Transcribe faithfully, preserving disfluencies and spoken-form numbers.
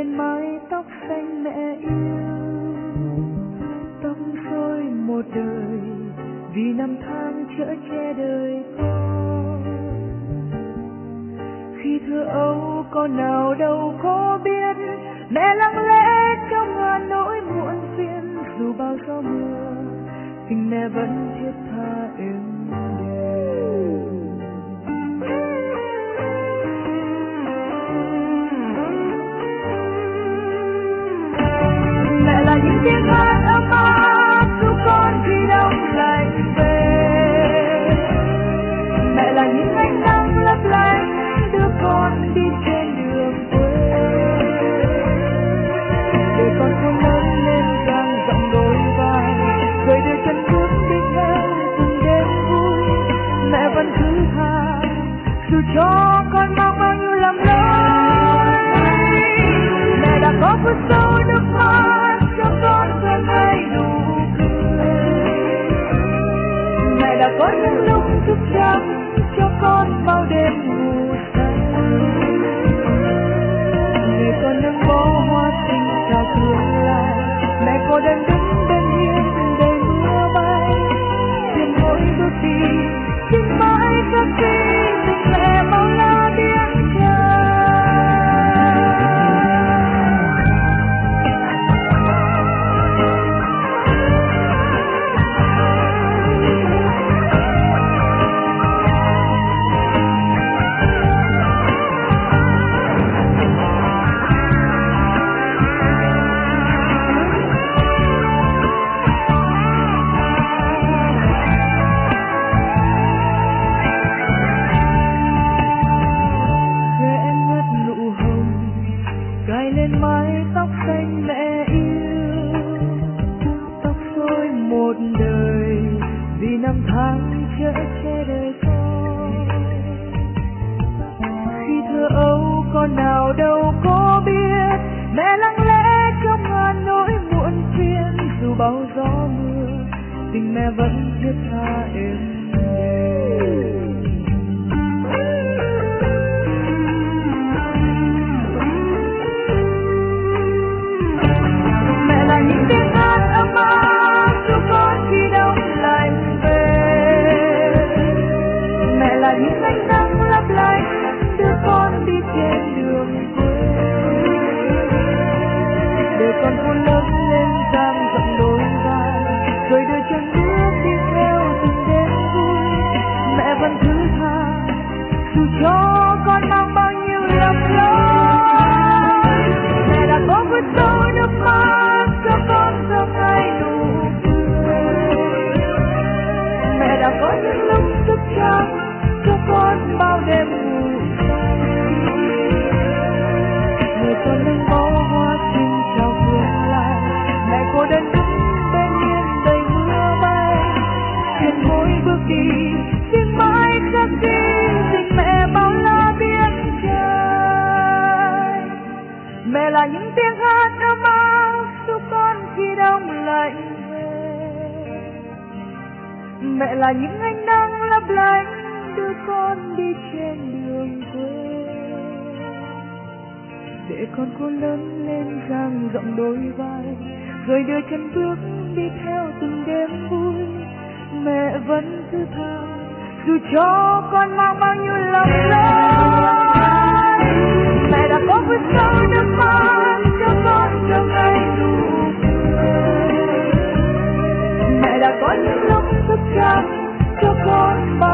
lên mái tóc xanh mẹ yêu, tóc rối một đời vì năm tháng chở che đời con. Khi thơ ấu con nào đâu có biết, mẹ lặng lẽ trong ngàn nỗi muộn phiền. Dù bao gió mưa, tình mẹ vẫn thiết tha êm đềm. Mẹ là những tiếng hát ấm áp giúp con khi đông lạnh về. Mẹ là những ánh nắng lấp lánh đưa con đi trên đường quê. Để con khôn lớn lên dang rộng đôi vai, rồi đưa chân bước đi theo từng đêm vui. Mẹ vẫn thứ tha dù cho con mang bao nhiêu lầm lỗi. Mẹ đã có phút sâu nước mắt cho con cơn hay nụ cười. Mẹ đã có những lúc thức trắng cho con bao đêm ngủ say. Để con nâng bó hoa xinh chào tương lai. Mẹ cô đơn đứng bên hiên để mưa bay. Trên mỗi bước đi xin mãi khắc ghi tình mẹ bao la tiếng trời. Mẹ là những ánh nắng lấp lánh đưa con đi trên đường quê. Để con cô lớn lên dang rộng đôi vai, rồi đưa chân bước đi theo từng đêm vui. Mẹ vẫn thứ tha dù cho con mang bao nhiêu lầm lỗi. Mẹ đã có vết sâu nước mắt cho con trong ngày nụ cười. Mẹ đã có những lúc thức trắng cho con.